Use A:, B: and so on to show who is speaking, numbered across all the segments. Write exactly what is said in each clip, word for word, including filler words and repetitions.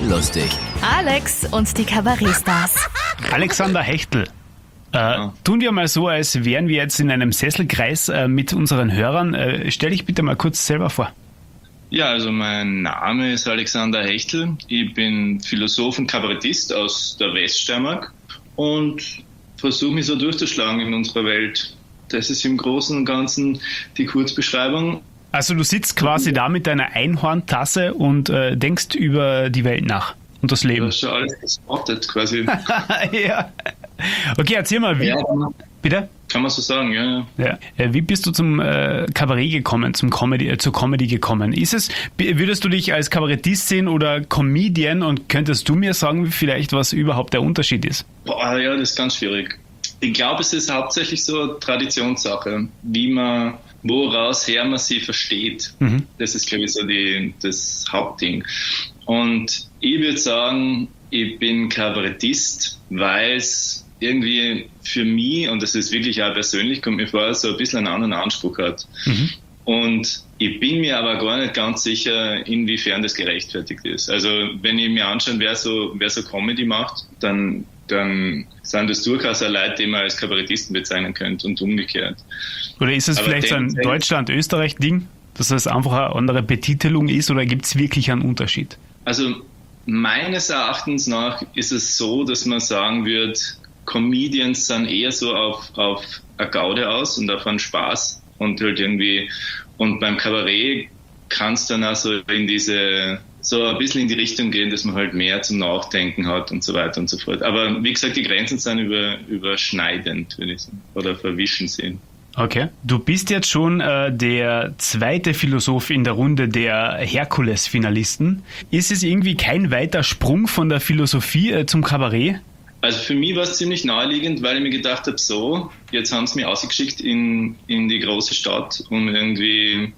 A: lustig.
B: Alex und die Kabarettstars.
C: Alexander Hechtel, äh, tun wir mal so, als wären wir jetzt in einem Sesselkreis äh, mit unseren Hörern. Äh, stell dich bitte mal kurz selber vor.
D: Ja, also mein Name ist Alexander Hechtel. Ich bin Philosoph und Kabarettist aus der Weststeiermark und versuche mich so durchzuschlagen in unserer Welt. Das ist im Großen und Ganzen die Kurzbeschreibung.
C: Also du sitzt quasi da mit deiner Einhorntasse und äh, denkst über die Welt nach und das Leben.
D: Du hast schon alles gespottet quasi.
C: Ja. Okay, erzähl mal, wie...
D: Ja,
C: Bitte?
D: kann man so sagen, ja.
C: Ja. Äh, Wie bist du zum äh, Kabarett gekommen, zum Comedy, äh, zur Comedy gekommen? Ist es, b- würdest du dich als Kabarettist sehen oder Comedian und könntest du mir sagen, vielleicht was überhaupt der Unterschied ist?
D: Boah, ja, das ist ganz schwierig. Ich glaube, es ist hauptsächlich so eine Traditionssache, wie man, woraus her man sie versteht.
C: Mhm.
D: Das ist, glaube ich, so die, das Hauptding. Und ich würde sagen, ich bin Kabarettist, weil es irgendwie für mich, und das ist wirklich auch persönlich, kommt mir vor, so ein bisschen einen anderen Anspruch hat. Mhm. Und ich bin mir aber gar nicht ganz sicher, inwiefern das gerechtfertigt ist. Also wenn ich mir anschaue, wer so, wer so Comedy macht, dann, dann sind das durchaus auch Leute, die man als Kabarettisten bezeichnen könnte und umgekehrt.
C: Oder ist es
D: aber
C: vielleicht so ein Deutschland-Österreich-Ding, dass das einfach eine andere Betitelung ist, oder gibt es wirklich einen Unterschied?
D: Also meines Erachtens nach ist es so, dass man sagen wird, Comedians sind eher so auf, auf eine Gaude aus und auf einen Spaß und halt irgendwie, und beim Kabarett kann es dann auch so in diese, so ein bisschen in die Richtung gehen, dass man halt mehr zum Nachdenken hat und so weiter und so fort. Aber wie gesagt, die Grenzen sind über, überschneidend, würde ich sagen, oder verwischen sie.
C: Okay. Du bist jetzt schon äh, der zweite Philosoph in der Runde der Herkules-Finalisten. Ist es irgendwie kein weiter Sprung von der Philosophie äh, zum Kabarett?
D: Also für mich war es ziemlich naheliegend, weil ich mir gedacht habe, so, jetzt haben sie mich ausgeschickt in, in die große Stadt, um irgendwie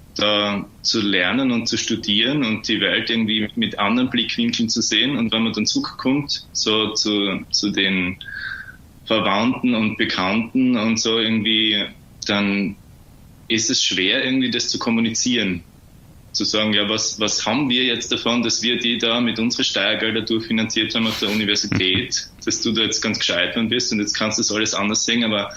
D: da zu lernen und zu studieren und die Welt irgendwie mit anderen Blickwinkeln zu sehen. Und wenn man dann zurückkommt, so zu, zu den Verwandten und Bekannten und so irgendwie, dann ist es schwer, irgendwie das zu kommunizieren. Zu sagen, ja, was, was haben wir jetzt davon, dass wir die da mit unseren Steuergeldern durchfinanziert haben auf der Universität, dass du da jetzt ganz gescheit worden bist und jetzt kannst du das alles anders sehen, aber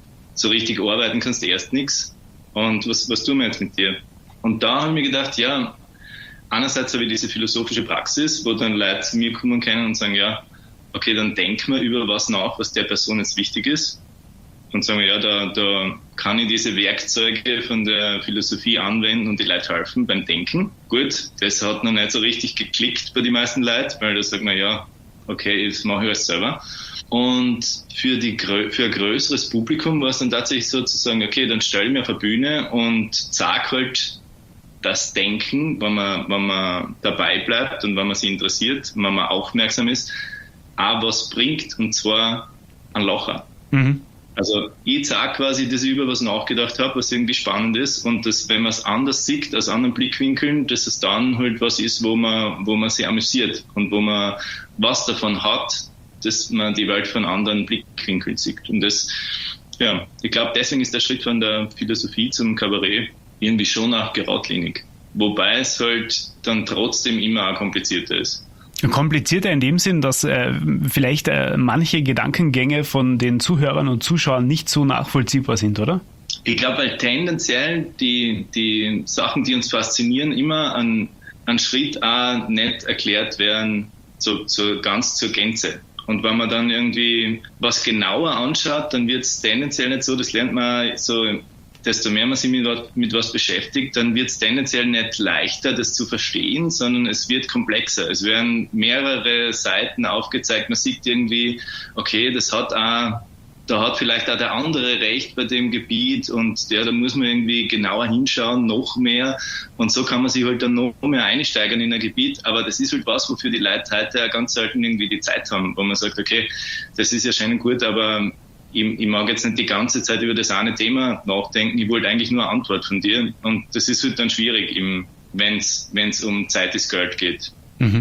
D: so richtig arbeiten kannst du erst nichts. Und was, was tun wir jetzt mit dir? Und da habe ich mir gedacht, ja, einerseits habe ich diese philosophische Praxis, wo dann Leute zu mir kommen können und sagen, ja, okay, dann denk mal über was nach, was der Person jetzt wichtig ist. Und sagen, ja, da, da kann ich diese Werkzeuge von der Philosophie anwenden und die Leute helfen beim Denken. Gut, das hat noch nicht so richtig geklickt bei den meisten Leuten, weil da sagt man, ja, okay, das mache ich alles selber. Und für, die, für ein größeres Publikum war es dann tatsächlich so zu sagen, okay, dann stelle ich mich auf eine Bühne und sage halt das Denken, wenn man, wenn man dabei bleibt und wenn man sich interessiert, wenn man aufmerksam ist, auch was bringt, und zwar ein Lacher. Mhm. Also ich sage quasi, dass ich über was nachgedacht habe, was irgendwie spannend ist, und dass, wenn man es anders sieht, aus anderen Blickwinkeln, dass es dann halt was ist, wo man, wo man sich amüsiert und wo man was davon hat, dass man die Welt von anderen Blickwinkeln sieht. Und das, ja, ich glaube, deswegen ist der Schritt von der Philosophie zum Kabarett irgendwie schon auch geradlinig. Wobei es halt dann trotzdem immer auch komplizierter ist.
C: Komplizierter in dem Sinn, dass äh, vielleicht äh, manche Gedankengänge von den Zuhörern und Zuschauern nicht so nachvollziehbar sind, oder?
D: Ich glaube, weil tendenziell die, die Sachen, die uns faszinieren, immer an, an Schritt auch nicht erklärt werden, so, so ganz zur Gänze. Und wenn man dann irgendwie was genauer anschaut, dann wird es tendenziell nicht so, das lernt man so, desto mehr man sich mit, mit was beschäftigt, dann wird es tendenziell nicht leichter, das zu verstehen, sondern es wird komplexer. Es werden mehrere Seiten aufgezeigt. Man sieht irgendwie, okay, das hat auch, da hat vielleicht auch der andere Recht bei dem Gebiet, und ja, da muss man irgendwie genauer hinschauen, noch mehr. Und so kann man sich halt dann noch mehr einsteigern in ein Gebiet. Aber das ist halt was, wofür die Leute heute auch ganz selten irgendwie die Zeit haben, wo man sagt, okay, das ist ja schön gut, aber Ich, ich mag jetzt nicht die ganze Zeit über das eine Thema nachdenken, ich wollte eigentlich nur eine Antwort von dir, und das ist halt dann schwierig, wenn es um Zeit ist Geld geht.
C: Mhm.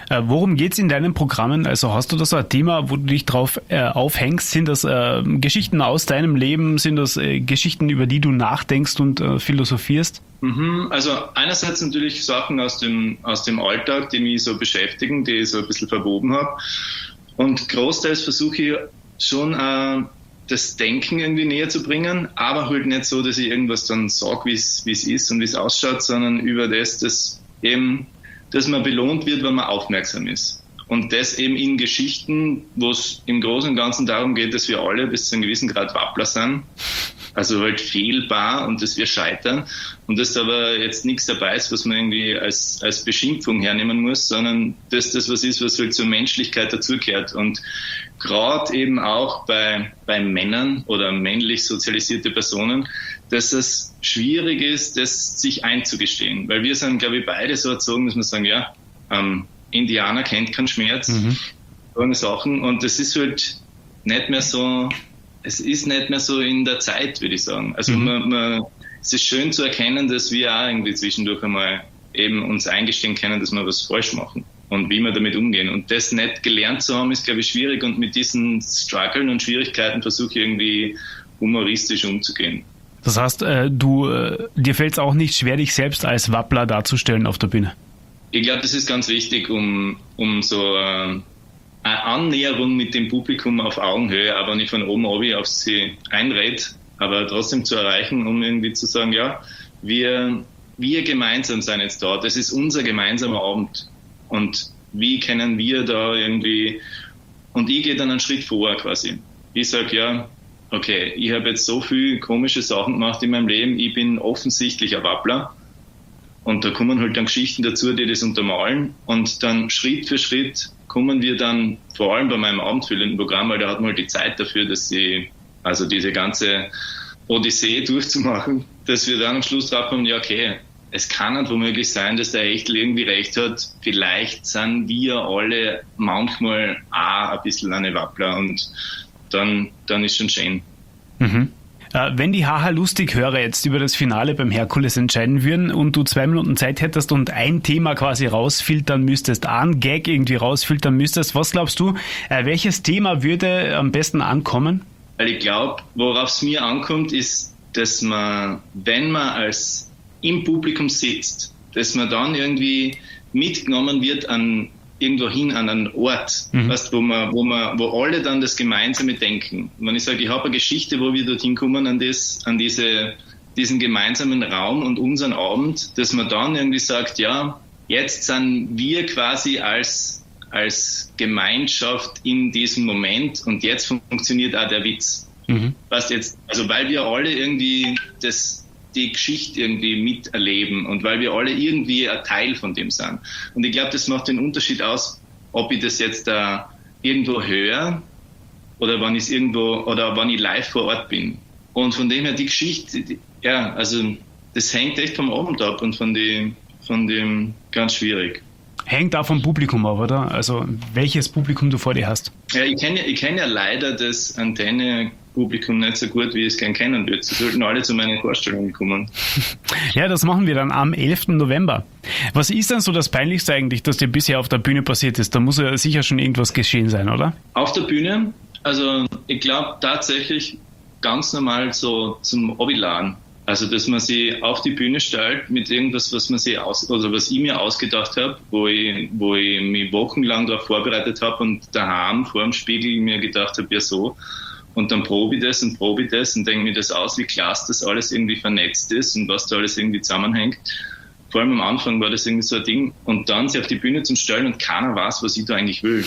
C: Äh, worum geht's in deinen Programmen? Also hast du da so ein Thema, wo du dich drauf äh, aufhängst? Sind das äh, Geschichten aus deinem Leben? Sind das äh, Geschichten, über die du nachdenkst und äh, philosophierst?
D: Mhm, also einerseits natürlich Sachen aus dem, aus dem Alltag, die mich so beschäftigen, die ich so ein bisschen verwoben habe. Und großteils versuche ich schon äh, das Denken irgendwie näher zu bringen, aber halt nicht so, dass ich irgendwas dann sage, wie es ist und wie es ausschaut, sondern über das, dass eben, dass man belohnt wird, wenn man aufmerksam ist. Und das eben in Geschichten, wo es im Großen und Ganzen darum geht, dass wir alle bis zu einem gewissen Grad Wappler sind, also halt fehlbar und dass wir scheitern und dass da aber jetzt nichts dabei ist, was man irgendwie als, als Beschimpfung hernehmen muss, sondern dass das was ist, was halt zur Menschlichkeit dazugehört. Und gerade eben auch bei, bei Männern oder männlich sozialisierte Personen, dass es schwierig ist, das sich einzugestehen. Weil wir sind, glaube ich, beide so erzogen, dass wir sagen, ja, ähm, Indianer kennt keinen Schmerz, mhm. so eine Sachen. Und das ist halt nicht mehr so, es ist nicht mehr so in der Zeit, würde ich sagen. Also mhm. man, man, es ist schön zu erkennen, dass wir auch irgendwie zwischendurch einmal eben uns eingestehen können, dass wir was falsch machen und wie wir damit umgehen. Und das nicht gelernt zu haben, ist, glaube ich, schwierig. Und mit diesen Struggeln und Schwierigkeiten versuche ich irgendwie humoristisch umzugehen.
C: Das heißt, äh, du, äh, dir fällt es auch nicht schwer, dich selbst als Wappler darzustellen auf der Bühne?
D: Ich glaube, das ist ganz wichtig, um, um so äh, eine Annäherung mit dem Publikum auf Augenhöhe, aber nicht von oben oben auf sie einrede, aber trotzdem zu erreichen, um irgendwie zu sagen, ja, wir, wir gemeinsam sind jetzt da, das ist unser gemeinsamer Abend und wie können wir da irgendwie, und ich gehe dann einen Schritt vor quasi. Ich sage, ja, okay, ich habe jetzt so viele komische Sachen gemacht in meinem Leben, ich bin offensichtlich ein Wappler. Und da kommen halt dann Geschichten dazu, die das untermalen. Und dann Schritt für Schritt kommen wir dann, vor allem bei meinem abendfüllenden Programm, weil da hat man halt die Zeit dafür, dass sie, also diese ganze Odyssee durchzumachen, dass wir dann am Schluss drauf kommen, ja okay, es kann nicht womöglich sein, dass der Echtel irgendwie recht hat. Vielleicht sind wir alle manchmal auch ein bisschen eine Wappler und dann, dann ist schon schön.
C: Mhm. Wenn die Haha lustig Hörer jetzt über das Finale beim Herkules entscheiden würden und du zwei Minuten Zeit hättest und ein Thema quasi rausfiltern müsstest, ein Gag irgendwie rausfiltern müsstest, was glaubst du, welches Thema würde am besten ankommen?
D: Weil ich glaube, worauf es mir ankommt, ist, dass man, wenn man als im Publikum sitzt, dass man dann irgendwie mitgenommen wird an irgendwo hin an einen Ort, mhm. weißt, wo man, wo man, wo alle dann das Gemeinsame denken. Wenn ich sage, ich habe eine Geschichte, wo wir dorthin kommen an das, an diese, diesen gemeinsamen Raum und unseren Abend, dass man dann irgendwie sagt, ja, jetzt sind wir quasi als, als Gemeinschaft in diesem Moment und jetzt funktioniert auch der Witz. Mhm. Weißt jetzt, also weil wir alle irgendwie das, die Geschichte irgendwie miterleben und weil wir alle irgendwie ein Teil von dem sind. Und ich glaube, das macht den Unterschied aus, ob ich das jetzt da irgendwo höre oder wann ich irgendwo oder wann ich live vor Ort bin. Und von dem her die Geschichte, die, ja, also das hängt echt vom Abend ab und von dem, von dem ganz schwierig.
C: Hängt auch vom Publikum ab, oder? Also welches Publikum du vor dir hast?
D: Ja, ich kenne ich kenn ja leider das Antenne-Publikum nicht so gut, wie ich es gerne kennen würde. Sie sollten alle zu meinen Vorstellungen kommen.
C: Ja, das machen wir dann am elften November. Was ist denn so das Peinlichste eigentlich, das dir bisher auf der Bühne passiert ist? Da muss ja sicher schon irgendwas geschehen sein, oder?
D: Auf der Bühne? Also ich glaube tatsächlich ganz normal so zum Obilan. Also, dass man sie auf die Bühne stellt mit irgendwas, was man sie aus, oder was ich mir ausgedacht habe, wo ich, wo ich mich wochenlang darauf vorbereitet habe und daheim vor dem Spiegel mir gedacht habe, ja so. Und dann probe ich das und probe ich das und denke mir das aus, wie klasse das alles irgendwie vernetzt ist und was da alles irgendwie zusammenhängt. Vor allem am Anfang war das irgendwie so ein Ding. Und dann sie auf die Bühne zu stellen und keiner weiß, was ich da eigentlich will.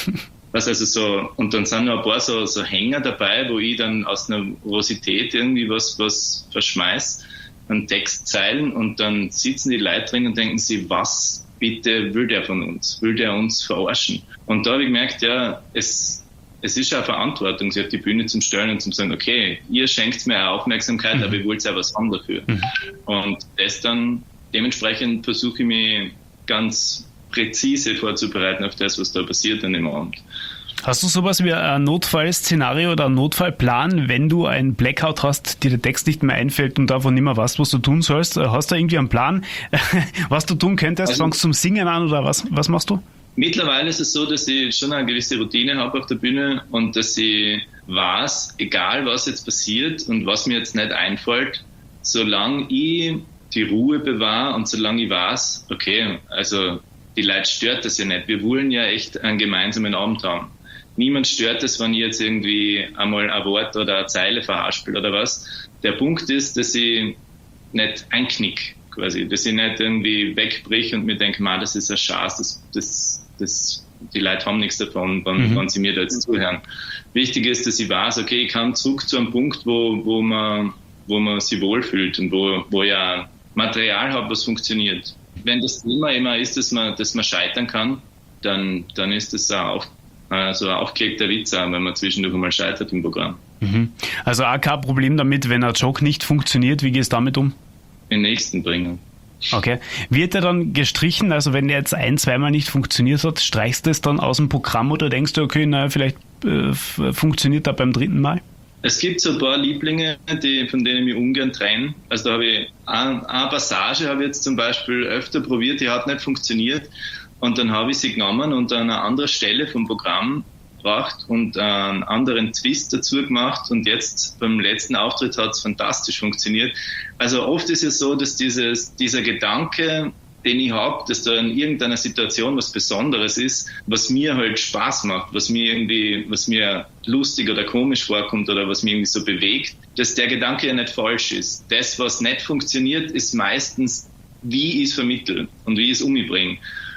D: Was also so, und dann sind noch ein paar so, so Hänger dabei, wo ich dann aus Nervosität irgendwie was, was verschmeiß an Textzeilen und dann sitzen die Leute drin und denken sich, was bitte will der von uns? Will der uns verarschen? Und da habe ich gemerkt, ja, es, es ist eine Verantwortung, sich auf die Bühne zu stellen und zu sagen, okay, ihr schenkt mir auch Aufmerksamkeit, mhm. aber ihr wollt ja was haben dafür. Mhm. Und das dann, dementsprechend versuche ich mich ganz präzise vorzubereiten auf das, was da passiert an dem Abend.
C: Hast du sowas wie ein Notfallszenario oder einen Notfallplan, wenn du einen Blackout hast, dir der Text nicht mehr einfällt und davon nicht mehr weißt, was du tun sollst? Hast du irgendwie einen Plan, was du tun könntest? Also, fangst du zum Singen an oder was, was machst du?
D: Mittlerweile ist es so, dass ich schon eine gewisse Routine habe auf der Bühne und dass ich weiß, egal was jetzt passiert und was mir jetzt nicht einfällt, solange ich die Ruhe bewahre und solange ich weiß, okay, also die Leute stört das ja nicht. Wir wollen ja echt einen gemeinsamen Abend haben. Niemand stört es, wenn ich jetzt irgendwie einmal ein Wort oder eine Zeile verhaspel oder was. Der Punkt ist, dass ich nicht einknick, quasi, dass ich nicht irgendwie wegbrich und mir denke, man, das ist ein Schatz, das, das, das, die Leute haben nichts davon, wenn, mhm. wenn sie mir da jetzt zuhören. Wichtig ist, dass ich weiß, okay, ich kann zurück zu einem Punkt, wo, wo man, wo man sich wohlfühlt und wo, wo ich auch Material habe, was funktioniert. Wenn das Thema immer ist, dass man, dass man scheitern kann, dann, dann ist das auch so ein aufgelegter Witz, auch, wenn man zwischendurch einmal scheitert im Programm.
C: Mhm. Also auch kein Problem damit, wenn ein Joke nicht funktioniert. Wie gehst du damit um?
D: Den nächsten bringen.
C: Okay. Wird der dann gestrichen? Also wenn der jetzt ein-, zweimal nicht funktioniert hat, streichst du es dann aus dem Programm oder denkst du, okay, naja, vielleicht äh, funktioniert er beim dritten Mal?
D: Es gibt so ein paar Lieblinge, die, von denen ich mich ungern trenne. Also da habe ich eine, eine Passage habe ich jetzt zum Beispiel öfter probiert, die hat nicht funktioniert. Und dann habe ich sie genommen und an eine andere Stelle vom Programm gebracht und einen anderen Twist dazu gemacht. Und jetzt beim letzten Auftritt hat es fantastisch funktioniert. Also oft ist es so, dass dieses, dieser Gedanke, den ich habe, dass da in irgendeiner Situation was Besonderes ist, was mir halt Spaß macht, was mir irgendwie, was mir lustig oder komisch vorkommt oder was mich irgendwie so bewegt, dass der Gedanke ja nicht falsch ist. Das, was nicht funktioniert, ist meistens, wie ich es vermittle und wie ich es umbringe.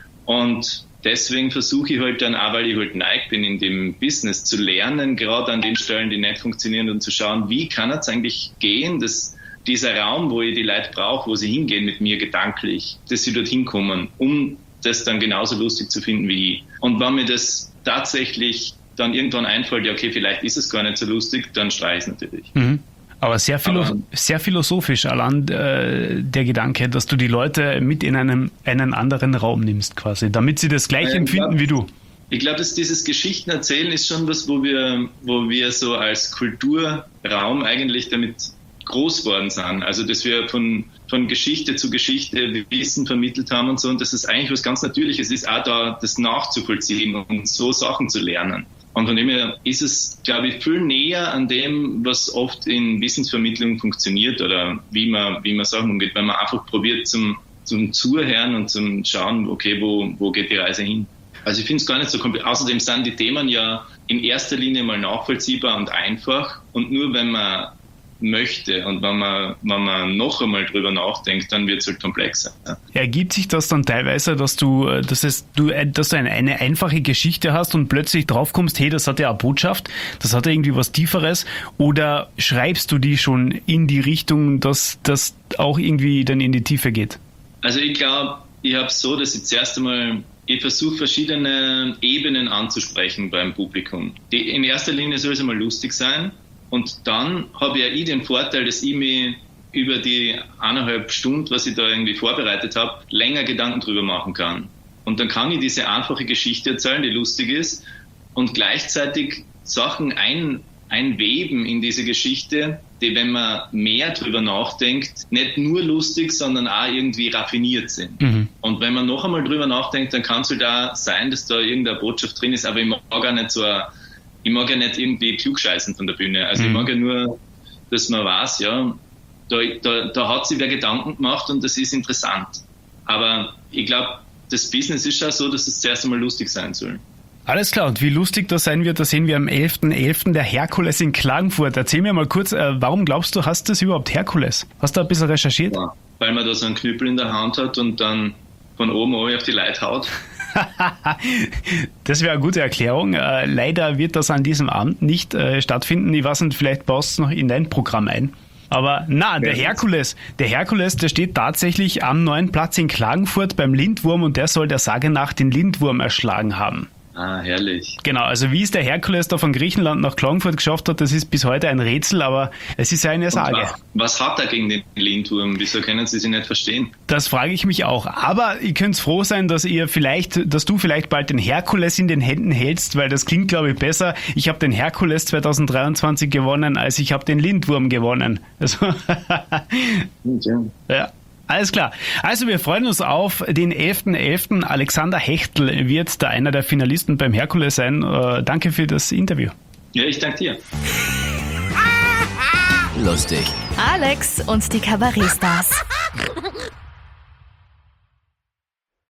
D: Und deswegen versuche ich halt dann auch, weil ich halt neig bin in dem Business, zu lernen, gerade an den Stellen, die nicht funktionieren und zu schauen, wie kann es eigentlich gehen, dass dieser Raum, wo ich die Leute brauche, wo sie hingehen mit mir gedanklich, dass sie dorthin kommen, um das dann genauso lustig zu finden wie ich. Und wenn mir das tatsächlich dann irgendwann einfällt, ja okay, vielleicht ist es gar nicht so lustig, dann streiche ich es natürlich.
C: Mhm. Aber sehr, philo- Aber sehr philosophisch allein äh, der Gedanke, dass du die Leute mit in einen, einen anderen Raum nimmst quasi, damit sie das gleich äh, empfinden glaub, wie du.
D: Ich glaube, dass dieses Geschichten erzählen ist schon was, wo wir, wo wir so als Kulturraum eigentlich damit groß worden sind. Also, dass wir von, von Geschichte zu Geschichte Wissen vermittelt haben und so. Und dass es eigentlich was ganz Natürliches ist, auch da das nachzuvollziehen und so Sachen zu lernen. Und von dem her ist es, glaube ich, viel näher an dem, was oft in Wissensvermittlung funktioniert oder wie man, wie man Sachen umgeht, wenn man einfach probiert zum, zum Zuhören und zum Schauen, okay, wo, wo geht die Reise hin. Also ich finde es gar nicht so kompliziert. Außerdem sind die Themen ja in erster Linie mal nachvollziehbar und einfach. Und nur wenn man möchte und wenn man, wenn man noch einmal drüber nachdenkt, dann wird es halt komplexer. Ja.
C: Ergibt sich das dann teilweise, dass du, dass es, du, dass du eine, eine einfache Geschichte hast und plötzlich draufkommst, hey, das hat ja eine Botschaft, das hat ja irgendwie was Tieferes, oder schreibst du die schon in die Richtung, dass das auch irgendwie dann in die Tiefe geht?
D: Also ich glaube, ich habe es so, dass ich zuerst einmal ich versuche verschiedene Ebenen anzusprechen beim Publikum. Die, in erster Linie soll es einmal lustig sein. Und dann habe ja ich den Vorteil, dass ich mir über die eineinhalb Stunden, was ich da irgendwie vorbereitet habe, länger Gedanken drüber machen kann. Und dann kann ich diese einfache Geschichte erzählen, die lustig ist, und gleichzeitig Sachen ein, einweben in diese Geschichte, die, wenn man mehr drüber nachdenkt, nicht nur lustig, sondern auch irgendwie raffiniert sind. Mhm. Und wenn man noch einmal drüber nachdenkt, dann kann es halt auch sein, dass da irgendeine Botschaft drin ist, aber ich mag gar nicht so eine Ich mag ja nicht irgendwie klugscheißen von der Bühne. Also mhm. ich mag ja nur, dass man weiß, ja, da, da, da hat sich wer Gedanken gemacht und das ist interessant. Aber ich glaube, das Business ist ja so, dass es zuerst einmal lustig sein soll.
C: Alles klar, und wie lustig das sein wird, das sehen wir am elften elften der Herkules in Klagenfurt. Erzähl mir mal kurz, äh, warum glaubst du, hast du das überhaupt Herkules? Hast du ein bisschen recherchiert?
D: Ja, weil man da so einen Knüppel in der Hand hat und dann von oben auf die Leute haut.
C: Das wäre eine gute Erklärung. Äh, leider wird das an diesem Abend nicht äh, stattfinden. Ich weiß nicht, vielleicht baust du es noch in dein Programm ein. Aber na, der Herkules, der Herkules, der steht tatsächlich am neuen Platz in Klagenfurt beim Lindwurm und der soll der Sage nach den Lindwurm erschlagen haben.
D: Ah, herrlich.
C: Genau, also wie es der Herkules da von Griechenland nach Klagenfurt geschafft hat, das ist bis heute ein Rätsel, aber es ist ja eine Sage.
D: Was, was hat er gegen den Lindwurm? Wieso können Sie sich nicht verstehen?
C: Das frage ich mich auch. Aber ihr könnt froh sein, dass ihr vielleicht, dass du vielleicht bald den Herkules in den Händen hältst, weil das klingt, glaube ich, besser. Ich habe den Herkules zwanzig dreiundzwanzig gewonnen, als ich habe den Lindwurm gewonnen. Also
D: ja.
C: ja. Alles klar. Also wir freuen uns auf den elften elften Alexander Hechtl wird da einer der Finalisten beim Herkules sein. Äh, danke für das Interview.
D: Ja, ich danke dir.
A: Lustig.
B: Alex und die Kabarettstars.